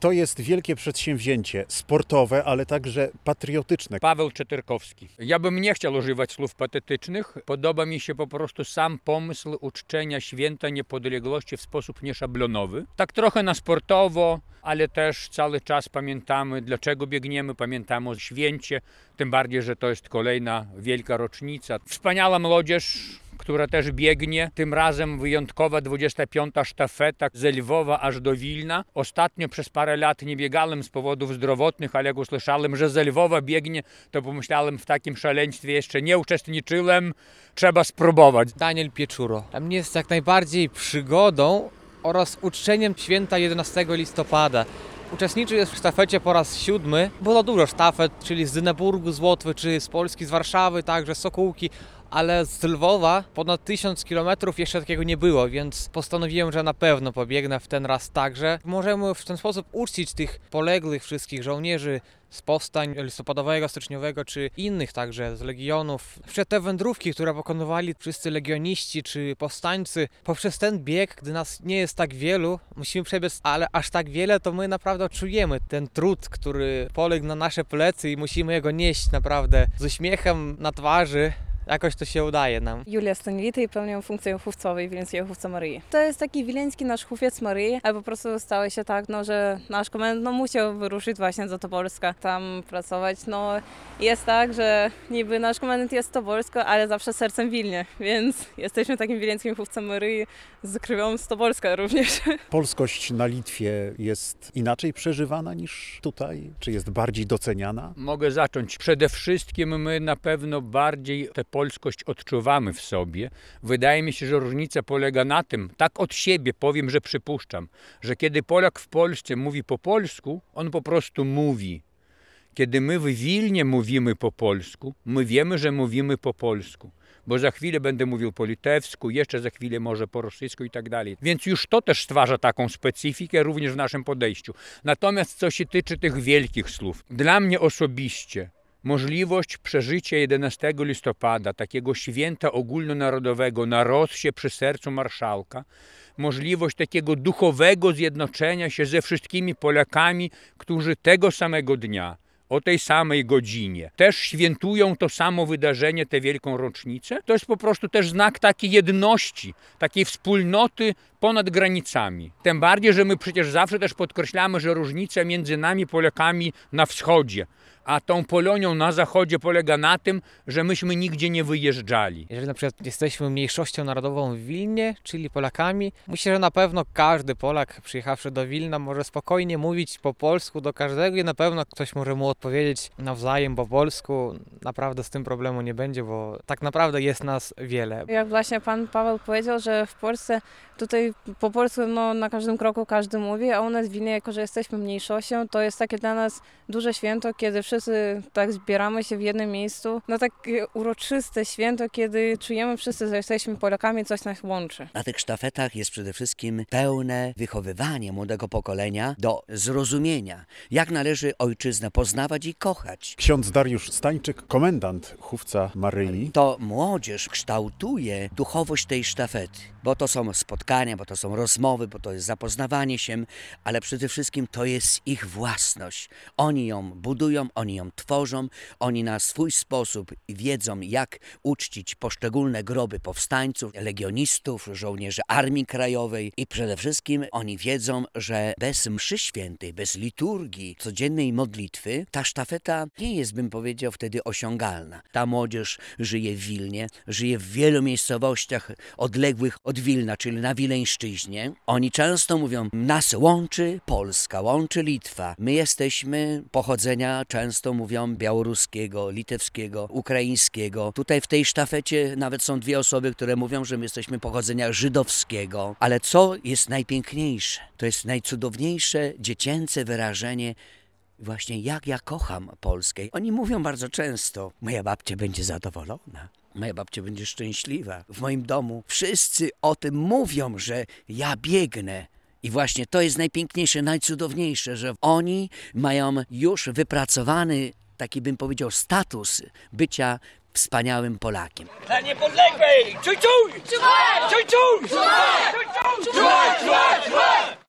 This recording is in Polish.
To jest wielkie przedsięwzięcie sportowe, ale także patriotyczne. Paweł Czeterkowski. Ja bym nie chciał używać słów patetycznych. Podoba mi się po prostu sam pomysł uczczenia święta niepodległości w sposób nieszablonowy. Tak trochę na sportowo, ale też cały czas pamiętamy, dlaczego biegniemy, pamiętamy o święcie, tym bardziej, że to jest kolejna wielka rocznica. Wspaniała młodzież, która też biegnie. Tym razem wyjątkowa 25. sztafeta z Lwowa aż do Wilna. Ostatnio przez parę lat nie biegałem z powodów zdrowotnych, ale jak usłyszałem, że z Lwowa biegnie, to pomyślałem, w takim szaleństwie jeszcze nie uczestniczyłem, trzeba spróbować. Daniel Pieczuro. Dla mnie jest jak najbardziej przygodą oraz uczczeniem święta 11 listopada. Uczestniczy w sztafecie po raz 7. Było dużo sztafet, czyli z Dyneburgu, z Łotwy, czy z Polski, z Warszawy, także z Sokółki, ale z Lwowa ponad 1000 km jeszcze takiego nie było, więc postanowiłem, że na pewno pobiegnę w ten raz także. Możemy w ten sposób uczcić tych poległych wszystkich żołnierzy z powstań listopadowego, styczniowego, czy innych także z legionów. Przez te wędrówki, które pokonywali wszyscy legioniści czy powstańcy, poprzez ten bieg, gdy nas nie jest tak wielu, musimy przebiec, ale aż tak wiele, to my naprawdę czujemy ten trud, który poległ na nasze plecy i musimy jego nieść naprawdę z uśmiechem na twarzy. Jakoś to się udaje nam. Julia Stanowita i pełnię funkcję chówcowej Wileńskiego Chówca Maryi. To jest taki wileński nasz chówiec Maryi, ale po prostu stało się tak, że nasz komendant musiał wyruszyć właśnie do Tobolska, tam pracować. Jest tak, że niby nasz komendant jest z Tobolska, ale zawsze sercem w Wilnie, więc jesteśmy takim wileńskim Chówcem Maryi z krwią z Tobolska również. Polskość na Litwie jest inaczej przeżywana niż tutaj? Czy jest bardziej doceniana? Mogę zacząć. Przede wszystkim my na pewno bardziej tę polskość odczuwamy w sobie. Wydaje mi się, że różnica polega na tym, tak od siebie powiem, że przypuszczam, że kiedy Polak w Polsce mówi po polsku, on po prostu mówi. Kiedy my w Wilnie mówimy po polsku, my wiemy, że mówimy po polsku. Bo za chwilę będę mówił po litewsku, jeszcze za chwilę może po rosyjsku i tak dalej. Więc już to też stwarza taką specyfikę również w naszym podejściu. Natomiast co się tyczy tych wielkich słów, dla mnie osobiście możliwość przeżycia 11 listopada, takiego święta ogólnonarodowego na Rossie przy sercu marszałka, możliwość takiego duchowego zjednoczenia się ze wszystkimi Polakami, którzy tego samego dnia, o tej samej godzinie też świętują to samo wydarzenie, tę wielką rocznicę. To jest po prostu też znak takiej jedności, takiej wspólnoty ponad granicami. Tym bardziej, że my przecież zawsze też podkreślamy, że różnica między nami Polakami na wschodzie, a tą Polonią na zachodzie polega na tym, że myśmy nigdzie nie wyjeżdżali. Jeżeli na przykład jesteśmy mniejszością narodową w Wilnie, czyli Polakami, myślę, że na pewno każdy Polak przyjechawszy do Wilna może spokojnie mówić po polsku do każdego i na pewno ktoś może mu odpowiedzieć nawzajem po polsku. Naprawdę z tym problemu nie będzie, bo tak naprawdę jest nas wiele. Jak właśnie pan Paweł powiedział, że w Polsce tutaj po polsku na każdym kroku każdy mówi, a u nas w Wilnie, jako że jesteśmy mniejszością, to jest takie dla nas duże święto, kiedy wszyscy tak zbieramy się w jednym miejscu. Takie uroczyste święto, kiedy czujemy wszyscy, że jesteśmy Polakami, coś nas łączy. Na tych sztafetach jest przede wszystkim pełne wychowywanie młodego pokolenia do zrozumienia, jak należy ojczyznę poznawać i kochać. Ksiądz Dariusz Stańczyk, komendant Chówca Maryi. To młodzież kształtuje duchowość tej sztafety, bo to są spotkania, bo to są rozmowy, bo to jest zapoznawanie się, ale przede wszystkim to jest ich własność. Oni ją budują, oni ją tworzą, oni na swój sposób wiedzą, jak uczcić poszczególne groby powstańców, legionistów, żołnierzy Armii Krajowej i przede wszystkim oni wiedzą, że bez mszy świętej, bez liturgii, codziennej modlitwy, ta sztafeta nie jest, bym powiedział, wtedy osiągalna. Ta młodzież żyje w Wilnie, żyje w wielu miejscowościach odległych od Wilna, czyli na Wileńszczyźnie. Oni często mówią, nas łączy Polska, łączy Litwa. My jesteśmy pochodzenia, często mówią, białoruskiego, litewskiego, ukraińskiego. Tutaj w tej sztafecie nawet są dwie osoby, które mówią, że my jesteśmy pochodzenia żydowskiego. Ale co jest najpiękniejsze? To jest najcudowniejsze dziecięce wyrażenie właśnie jak ja kocham Polskę. Oni mówią bardzo często, moja babcia będzie zadowolona. Moja babcia będzie szczęśliwa. W moim domu wszyscy o tym mówią, że ja biegnę. I właśnie to jest najpiękniejsze, najcudowniejsze, że oni mają już wypracowany, taki bym powiedział, status bycia wspaniałym Polakiem. Dla niepodległej! Czuj, czuj! Czuj, czuj! Czuj, czuj! Czuj, czuj! Czuj, czuj!